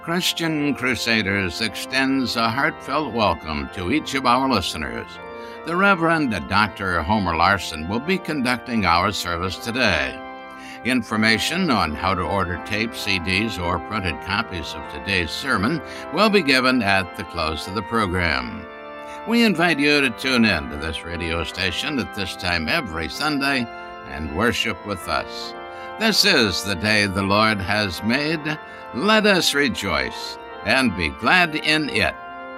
Christian Crusaders extends a heartfelt welcome to each of our listeners. The Reverend Dr. Homer Larson will be conducting our service today. Information on how to order tapes, CDs, or printed copies of today's sermon will be given at the close of the program. We invite you to tune in to this radio station at this time every Sunday and worship with us. This is the day the Lord has made. Let us rejoice and be glad in it.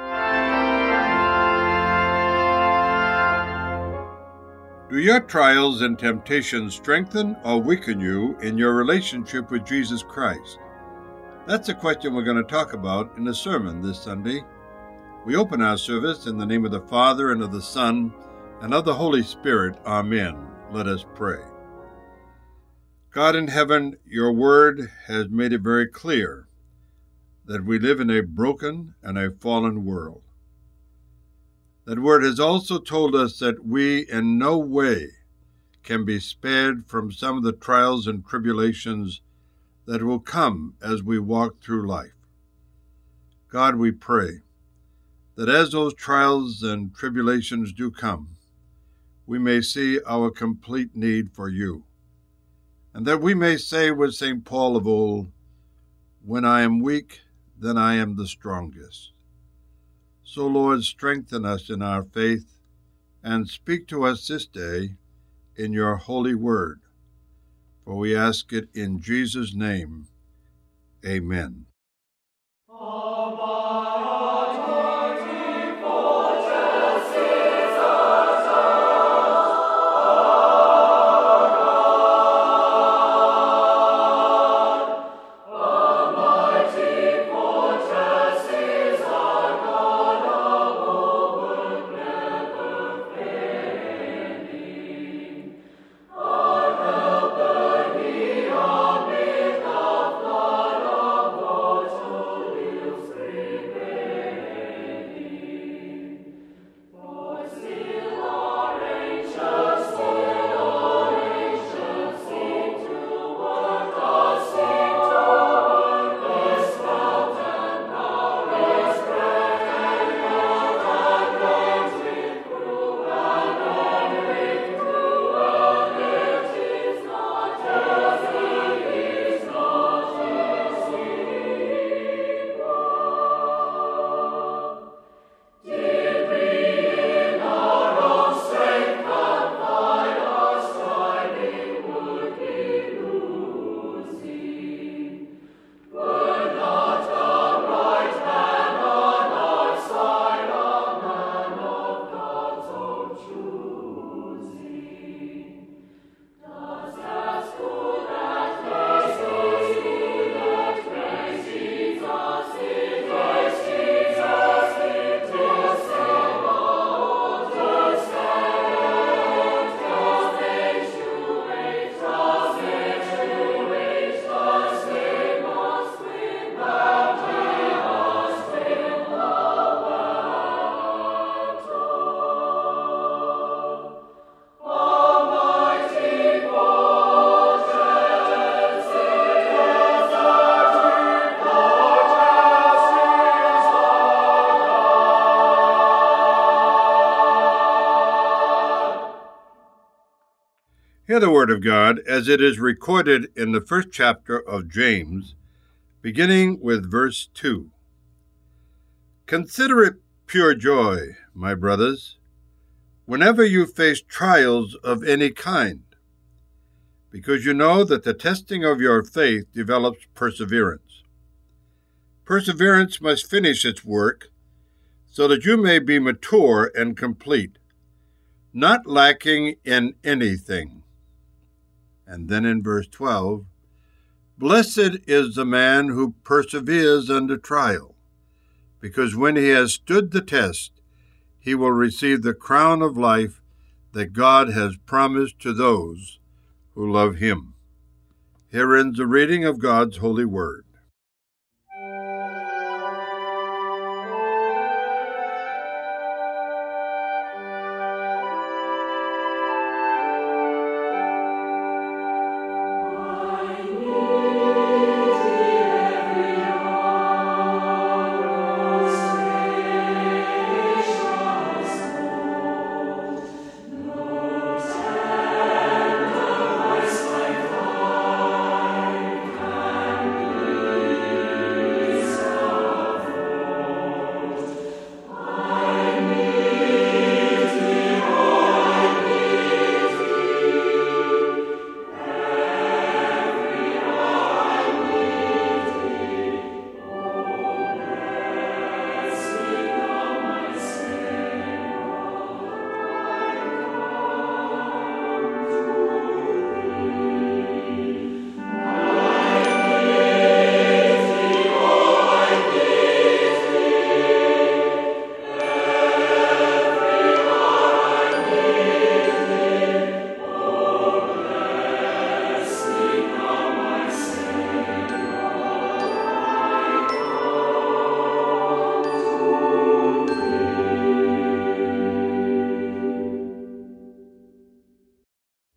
Do your trials and temptations strengthen or weaken you in your relationship with Jesus Christ? That's a question we're going to talk about in the sermon this Sunday. We open our service in the name of the Father, and of the Son, and of the Holy Spirit. Amen. Let us pray. God in heaven, your word has made it very clear that we live in a broken and a fallen world. That word has also told us that we in no way can be spared from some of the trials and tribulations that will come as we walk through life. God, we pray that as those trials and tribulations do come, we may see our complete need for you. And that we may say with St. Paul of old, when I am weak, then I am the strongest. So, Lord, strengthen us in our faith and speak to us this day in your holy word. For we ask it in Jesus' name. Amen. Hear the word of God as it is recorded in the first chapter of James, beginning with verse 2. Consider it pure joy, my brothers, whenever you face trials of any kind, because you know that the testing of your faith develops perseverance. Perseverance must finish its work so that you may be mature and complete, not lacking in anything. And then in verse 12, blessed is the man who perseveres under trial, because when he has stood the test, he will receive the crown of life that God has promised to those who love him. Here ends the reading of God's holy word.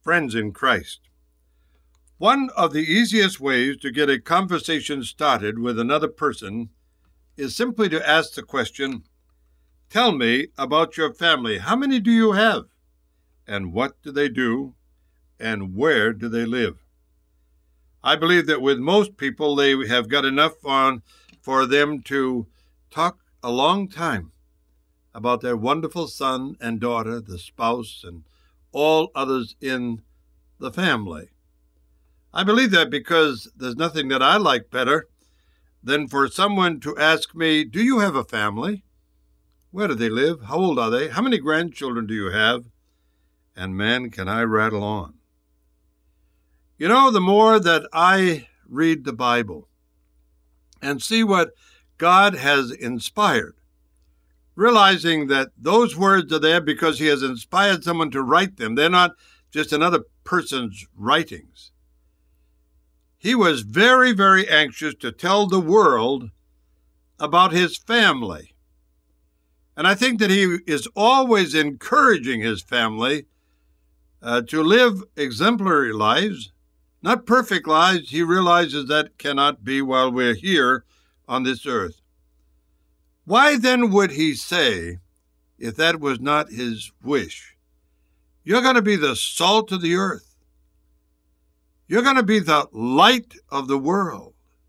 Friends in Christ. One of the easiest ways to get a conversation started with another person is simply to ask the question, "Tell me about your family. How many do you have? And what do they do? And where do they live?" I believe that with most people, they have got enough on for them to talk a long time about their wonderful son and daughter, the spouse, and all others in the family. I believe that because there's nothing that I like better than for someone to ask me, "Do you have a family? Where do they live? How old are they? How many grandchildren do you have?" And man, can I rattle on. You know, the more that I read the Bible and see what God has inspired, realizing that those words are there because he has inspired someone to write them. They're not just another person's writings. He was very, very anxious to tell the world about his family. And I think that he is always encouraging his family to live exemplary lives, not perfect lives. He realizes that cannot be while we're here on this earth. Why then would he say, if that was not his wish, "You're going to be the salt of the earth. You're going to be the light of the world"?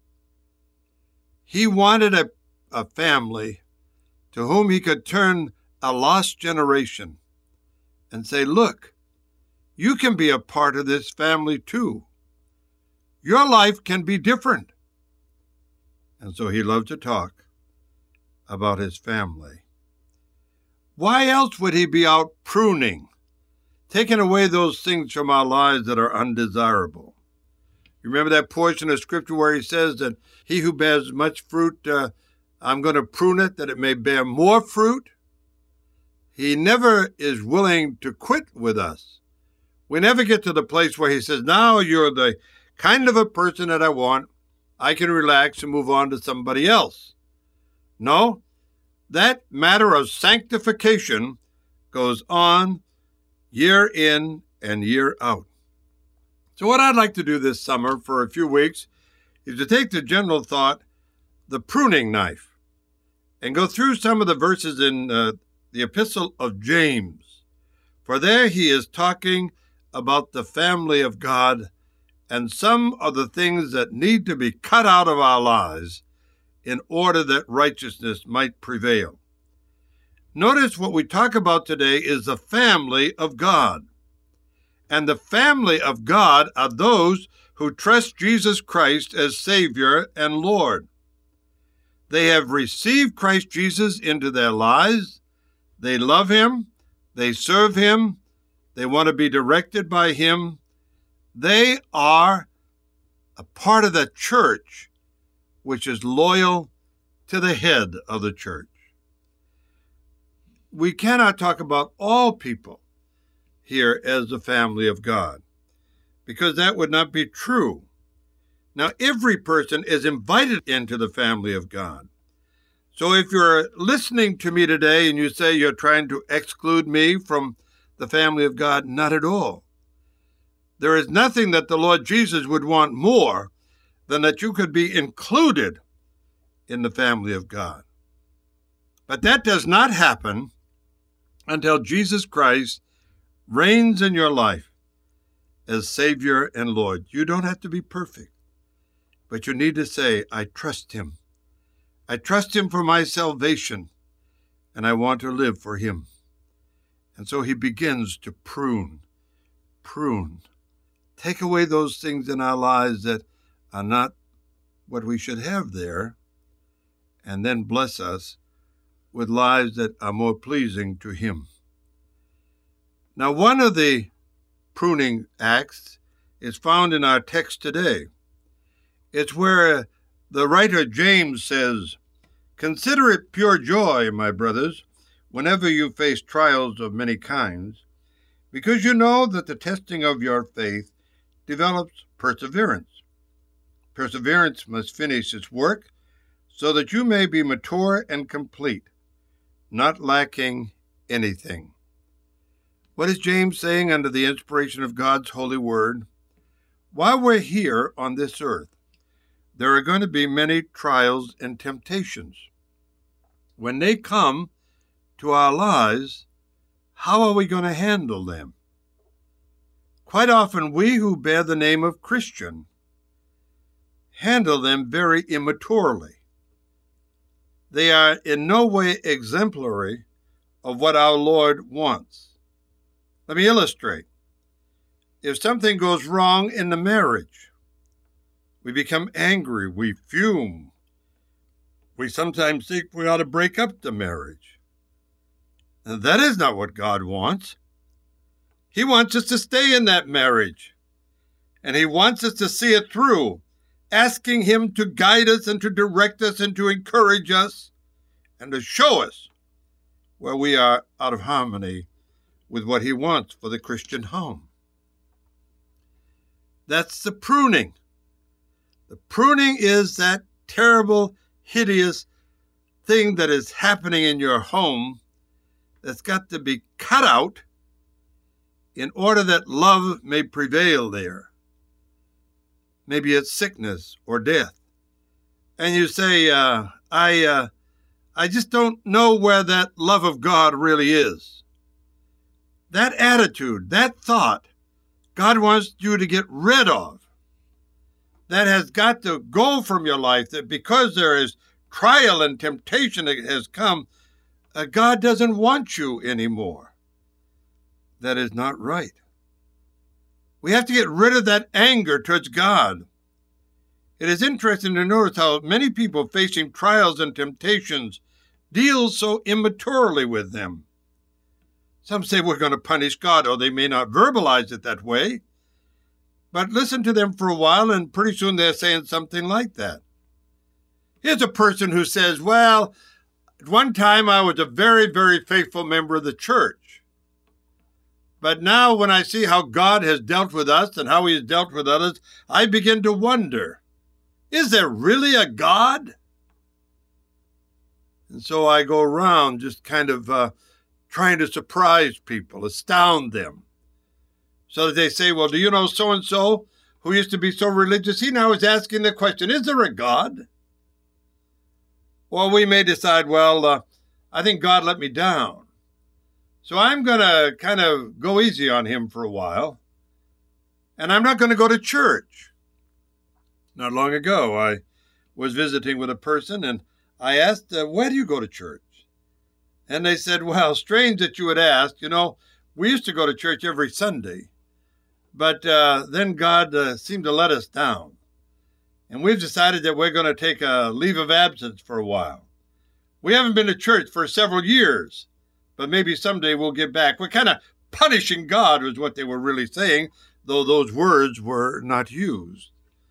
He wanted a family to whom he could turn a lost generation and say, "Look, you can be a part of this family too. Your life can be different." And so he loved to talk about his family. Why else would he be out pruning, taking away those things from our lives that are undesirable? You remember that portion of Scripture where he says that he who bears much fruit, I'm going to prune it that it may bear more fruit? He never is willing to quit with us. We never get to the place where he says, "Now you're the kind of a person that I want. I can relax and move on to somebody else." No, that matter of sanctification goes on year in and year out. So what I'd like to do this summer for a few weeks is to take the general thought, the pruning knife, and go through some of the verses in the epistle of James. For there he is talking about the family of God and some of the things that need to be cut out of our lives in order that righteousness might prevail. Notice what we talk about today is the family of God. And the family of God are those who trust Jesus Christ as Savior and Lord. They have received Christ Jesus into their lives. They love him. They serve him. They want to be directed by him. They are a part of the church which is loyal to the head of the church. We cannot talk about all people here as the family of God, because that would not be true. Now, every person is invited into the family of God. So if you're listening to me today and you say you're trying to exclude me from the family of God, not at all. There is nothing that the Lord Jesus would want more than that you could be included in the family of God. But that does not happen until Jesus Christ reigns in your life as Savior and Lord. You don't have to be perfect, but you need to say, "I trust him. I trust him for my salvation, and I want to live for him." And so he begins to prune. Take away those things in our lives that are not what we should have there, and then bless us with lives that are more pleasing to him. Now, one of the pruning acts is found in our text today. It's where the writer James says, "Consider it pure joy, my brothers, whenever you face trials of many kinds, because you know that the testing of your faith develops perseverance. Perseverance must finish its work, so that you may be mature and complete, not lacking anything." What is James saying under the inspiration of God's holy word? While we're here on this earth, there are going to be many trials and temptations. When they come to our lives, how are we going to handle them? Quite often, we who bear the name of Christian handle them very immaturely. They are in no way exemplary of what our Lord wants. Let me illustrate. If something goes wrong in the marriage, we become angry, we fume. We sometimes think we ought to break up the marriage. And that is not what God wants. He wants us to stay in that marriage. And He wants us to see it through, asking Him to guide us and to direct us and to encourage us and to show us where we are out of harmony with what He wants for the Christian home. That's the pruning. The pruning is that terrible, hideous thing that is happening in your home that's got to be cut out in order that love may prevail there. Maybe it's sickness or death. And you say, I just don't know where that love of God really is. That attitude, that thought, God wants you to get rid of. That has got to go from your life, that because there is trial and temptation that has come, God doesn't want you anymore. That is not right. We have to get rid of that anger towards God. It is interesting to notice how many people facing trials and temptations deal so immaturely with them. Some say we're going to punish God, or they may not verbalize it that way. But listen to them for a while, and pretty soon they're saying something like that. Here's a person who says, well, at one time I was a very, very faithful member of the church. But now when I see how God has dealt with us and how He has dealt with others, I begin to wonder, is there really a God? And so I go around just kind of trying to surprise people, astound them. So that they say, well, do you know so-and-so who used to be so religious? He now is asking the question, is there a God? Well, we may decide, well, I think God let me down. So I'm going to kind of go easy on him for a while. And I'm not going to go to church. Not long ago, I was visiting with a person, and I asked, where do you go to church? And they said, well, strange that you would ask. You know, we used to go to church every Sunday, but then God seemed to let us down. And we've decided that we're going to take a leave of absence for a while. We haven't been to church for several years, but maybe someday we'll get back. We're kind of punishing God was what they were really saying, though those words were not used.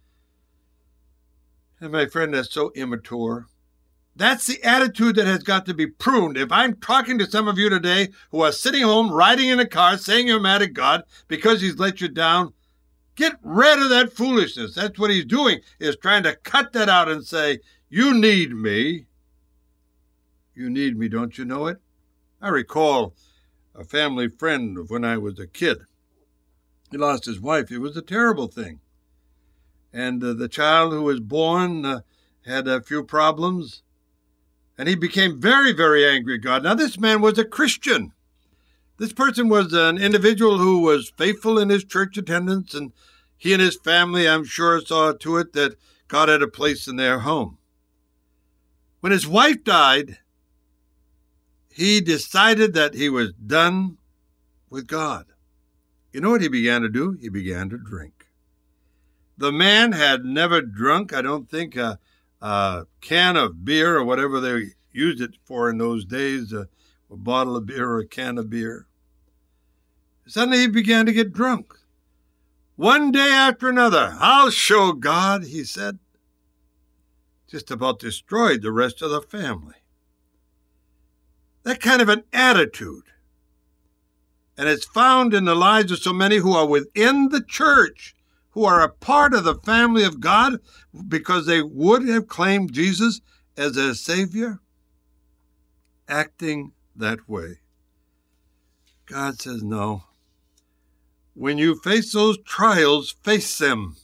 And my friend, that's so immature. That's the attitude that has got to be pruned. If I'm talking to some of you today who are sitting home, riding in a car, saying you're mad at God because He's let you down, get rid of that foolishness. That's what He's doing, is trying to cut that out and say, you need me. You need me, don't you know it? I recall a family friend of when I was a kid. He lost his wife. It was a terrible thing. And the child who was born had a few problems. And he became very, very angry at God. Now, this man was a Christian. This person was an individual who was faithful in his church attendance, and he and his family, I'm sure, saw to it that God had a place in their home. When his wife died, he decided that he was done with God. You know what he began to do? He began to drink. The man had never drunk, I don't think, a can of beer or whatever they used it for in those days, a bottle of beer or a can of beer. Suddenly he began to get drunk. One day after another, I'll show God, he said. Just about destroyed the rest of the family. That kind of an attitude. And it's found in the lives of so many who are within the church, who are a part of the family of God because they would have claimed Jesus as their Savior, acting that way. God says, no. When you face those trials, face them.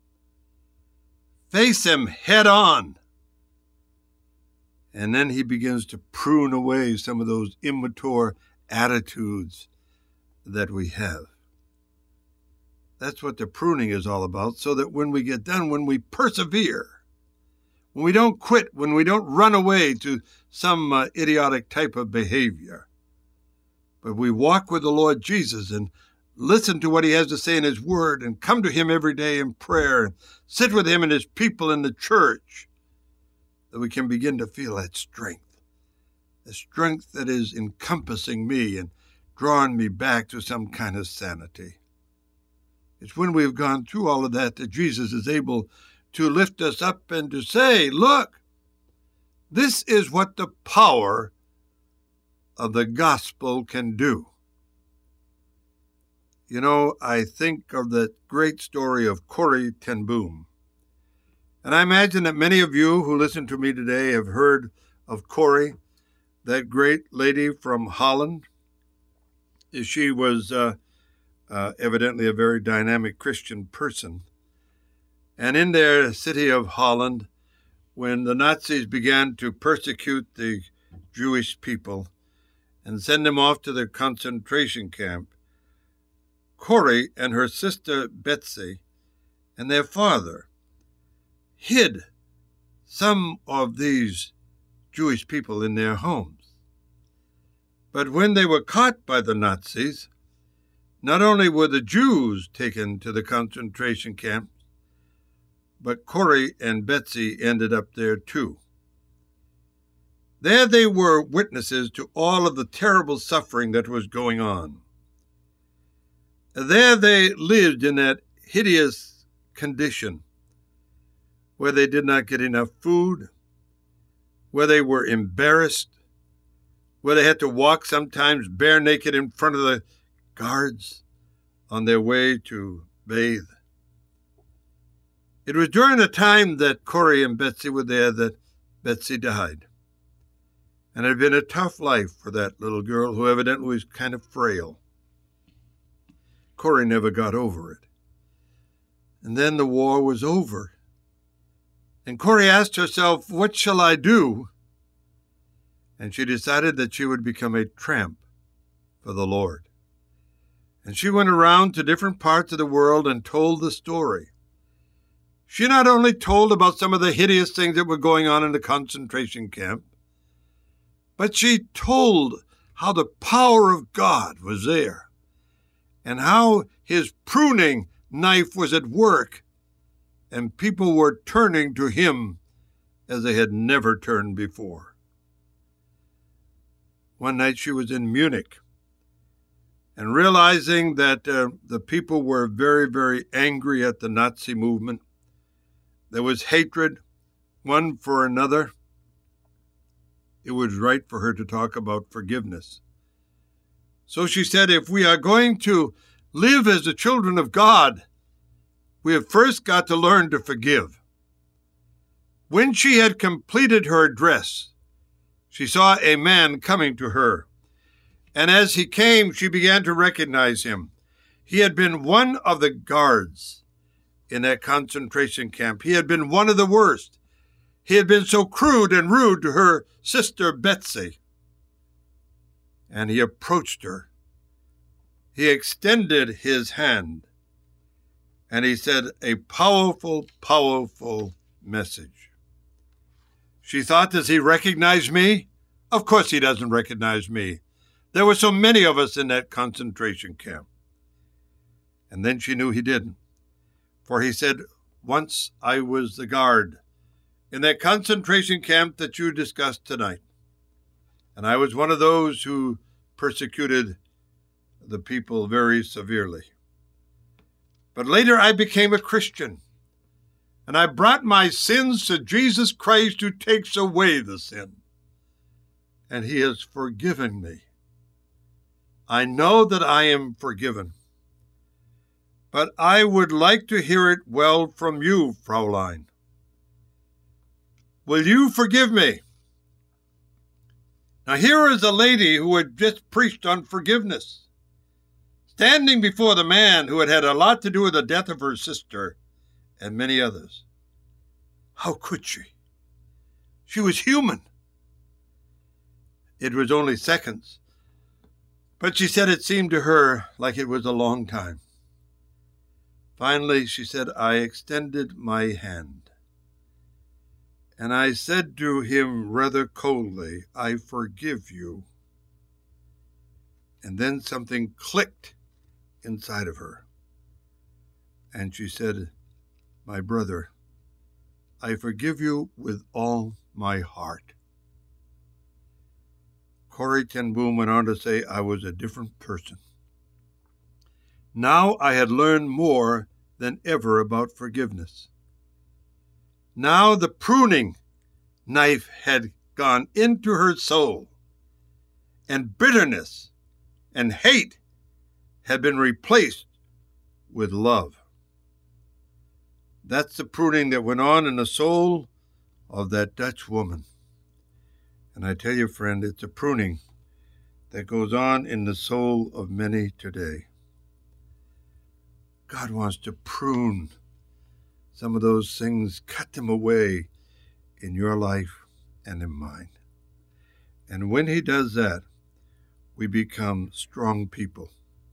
Face them head on. And then he begins to prune away some of those immature attitudes that we have. That's what the pruning is all about, so that when we get done, when we persevere, when we don't quit, when we don't run away to some idiotic type of behavior, but we walk with the Lord Jesus and listen to what he has to say in his word and come to him every day in prayer and sit with him and his people in the church, that we can begin to feel that strength, the strength that is encompassing me and drawing me back to some kind of sanity. It's when we've gone through all of that that Jesus is able to lift us up and to say, look, this is what the power of the gospel can do. You know, I think of the great story of Corrie ten Boom. And I imagine that many of you who listen to me today have heard of Corrie, that great lady from Holland. She was evidently a very dynamic Christian person. And in their city of Holland, when the Nazis began to persecute the Jewish people and send them off to the concentration camp, Corrie and her sister Betsy and their father hid some of these Jewish people in their homes. But when they were caught by the Nazis, not only were the Jews taken to the concentration camps, but Corrie and Betsy ended up there too. There they were witnesses to all of the terrible suffering that was going on. There they lived in that hideous condition where they did not get enough food, where they were embarrassed, where they had to walk sometimes bare naked in front of the guards on their way to bathe. It was during the time that Corrie and Betsy were there that Betsy died. And it had been a tough life for that little girl who evidently was kind of frail. Corrie never got over it. And then the war was over. And Corrie asked herself, what shall I do? And she decided that she would become a tramp for the Lord. And she went around to different parts of the world and told the story. She not only told about some of the hideous things that were going on in the concentration camp, but she told how the power of God was there and how his pruning knife was at work and people were turning to him as they had never turned before. One night she was in Munich and realizing that the people were very, very angry at the Nazi movement. There was hatred, one for another. It was right for her to talk about forgiveness. So she said, if we are going to live as the children of God, we have first got to learn to forgive. When she had completed her address, she saw a man coming to her. And as he came, she began to recognize him. He had been one of the guards in that concentration camp. He had been one of the worst. He had been so crude and rude to her sister Betsy. And he approached her. He extended his hand. And he said a powerful, powerful message. She thought, does he recognize me? Of course he doesn't recognize me. There were so many of us in that concentration camp. And then she knew he didn't. For he said, once I was the guard in that concentration camp that you discussed tonight. And I was one of those who persecuted the people very severely. But later I became a Christian, and I brought my sins to Jesus Christ who takes away the sin. And he has forgiven me. I know that I am forgiven. But I would like to hear it well from you, Fraulein. Will you forgive me? Now here is a lady who had just preached on forgiveness. standing before the man who had had a lot to do with the death of her sister and many others. How could she? She was human. It was only seconds, but she said it seemed to her like it was a long time. Finally, she said, I extended my hand, and I said to him rather coldly, I forgive you. And then something clicked inside of her, and she said, my brother, I forgive you with all my heart. Corrie ten Boom went on to say, I was a different person. Now I had learned more than ever about forgiveness. Now the pruning knife had gone into her soul, and bitterness and hate had been replaced with love. That's the pruning that went on in the soul of that Dutch woman. And I tell you, friend, it's a pruning that goes on in the soul of many today. God wants to prune some of those things, cut them away in your life and in mine. And when he does that, we become strong people.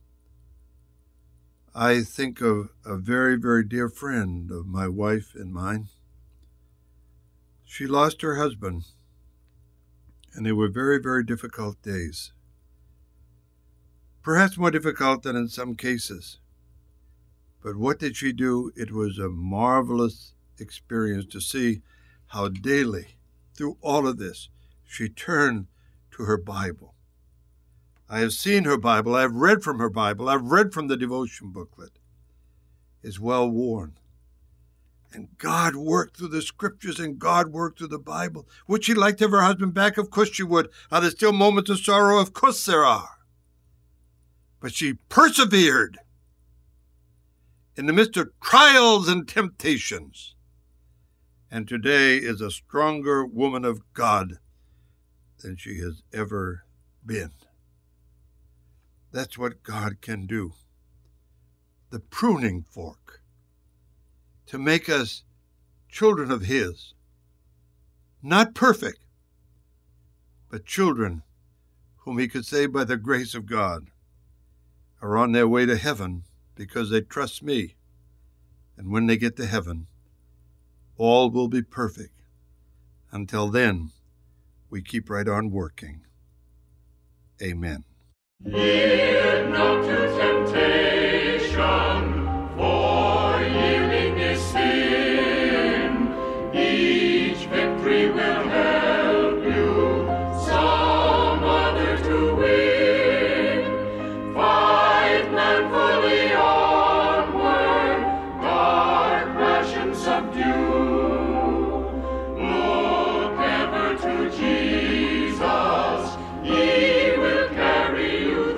I think of a very, very dear friend of my wife and mine. She lost her husband, and they were very, very difficult days. Perhaps more difficult than in some cases. But what did she do? It was a marvelous experience to see how daily, through all of this, she turned to her Bible. I have seen her Bible. I have read from her Bible. I've read from the devotion booklet. It's well worn. And God worked through the scriptures, and God worked through the Bible. Would she like to have her husband back? Of course she would. Are there still moments of sorrow? Of course there are. But she persevered in the midst of trials and temptations, and today is a stronger woman of God than she has ever been. That's what God can do. The pruning fork to make us children of his. Not perfect, but children whom he could say by the grace of God are on their way to heaven because they trust me. And when they get to heaven, all will be perfect. Until then, we keep right on working. Amen. Yield not to temptation, for yielding is sin. Each victory will help you some other to win. Fight manfully onward, dark passion subdue. Look ever to Jesus, he will carry you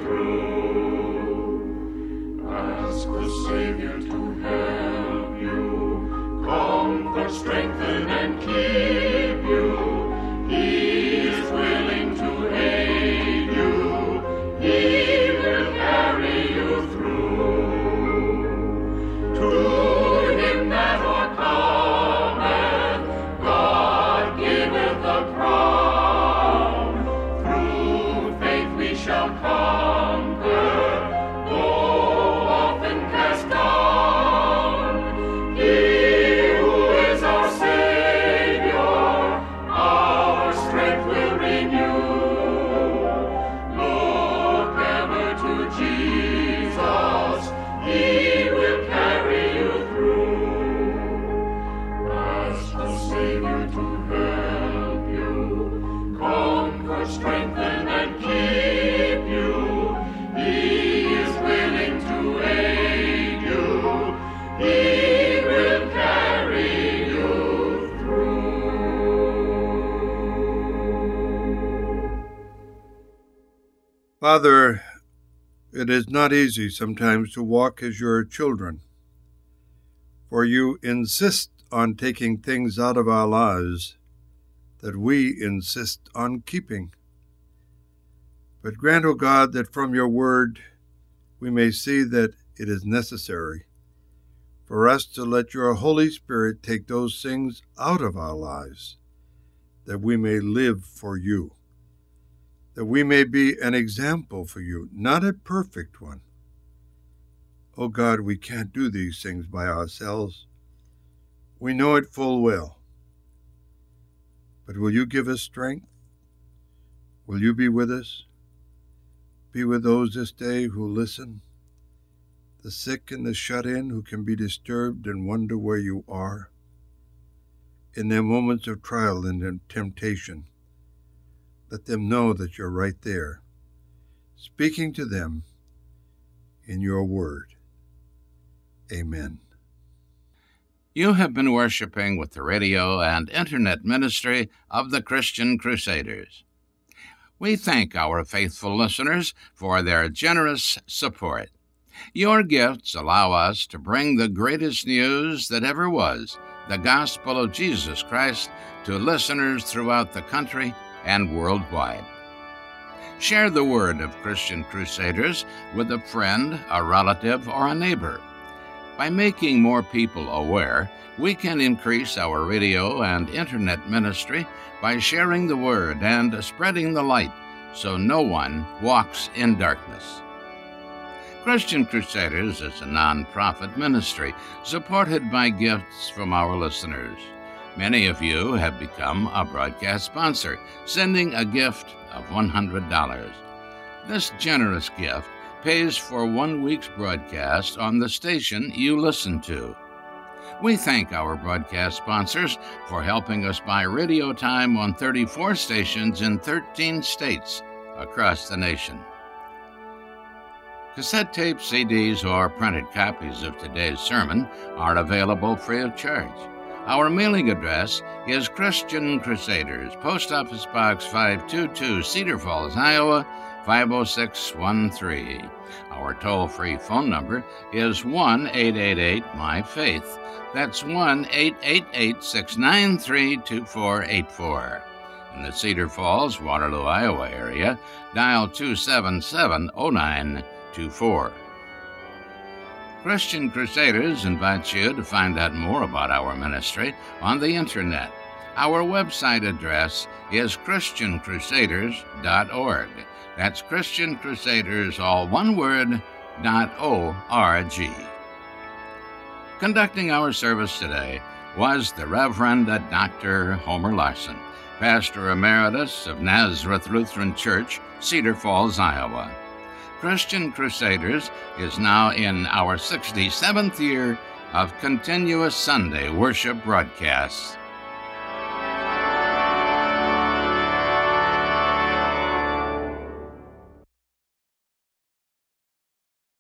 through. Ask the Savior to help you, comfort, strengthen, and keep you. He is willing to aid you. He will carry you through. To him that overcometh, God giveth the crown. Through faith we shall conquer, though often cast down. He who is our Savior, our strength will renew. Look ever to Jesus, he will carry you through. Ask the Savior to help you, comfort, strengthen, and keep you. He is willing to aid you. He will carry you through. Father, it is not easy sometimes to walk as your children, for you insist on taking things out of our lives that we insist on keeping. But grant, O God, that from your word we may see that it is necessary for us to let your Holy Spirit take those things out of our lives, that we may live for you, that we may be an example for you, not a perfect one. Oh God, we can't do these things by ourselves. We know it full well. But will you give us strength? Will you be with us? Be with those this day who listen, the sick and the shut-in who can be disturbed and wonder where you are. In their moments of trial and temptation, let them know that you're right there, speaking to them in your word. Amen. You have been worshiping with the radio and internet ministry of the Christian Crusaders. We thank our faithful listeners for their generous support. Your gifts allow us to bring the greatest news that ever was, the gospel of Jesus Christ, to listeners throughout the country and worldwide. Share the word of Christian Crusaders with a friend, a relative, or a neighbor. By making more people aware, we can increase our radio and internet ministry by sharing the word and spreading the light so no one walks in darkness. Christian Crusaders is a non-profit ministry supported by gifts from our listeners. Many of you have become a broadcast sponsor, sending a gift of $100. This generous gift pays for 1 week's broadcast on the station you listen to. We thank our broadcast sponsors for helping us buy radio time on 34 stations in 13 states across the nation. Cassette tapes, CDs, or printed copies of today's sermon are available free of charge. Our mailing address is Christian Crusaders, Post Office Box 522, Cedar Falls, Iowa, 50613. Our toll-free phone number is 1-888-MY-FAITH. That's 1-888-693-2484. In the Cedar Falls, Waterloo, Iowa area, dial 277-0924. Christian Crusaders invites you to find out more about our ministry on the Internet. Our website address is ChristianCrusaders.org. That's Christian Crusaders, all one word, .org. Conducting our service today was the Reverend Dr. Homer Larson, Pastor Emeritus of Nazareth Lutheran Church, Cedar Falls, Iowa. Christian Crusaders is now in our 67th year of continuous Sunday worship broadcasts.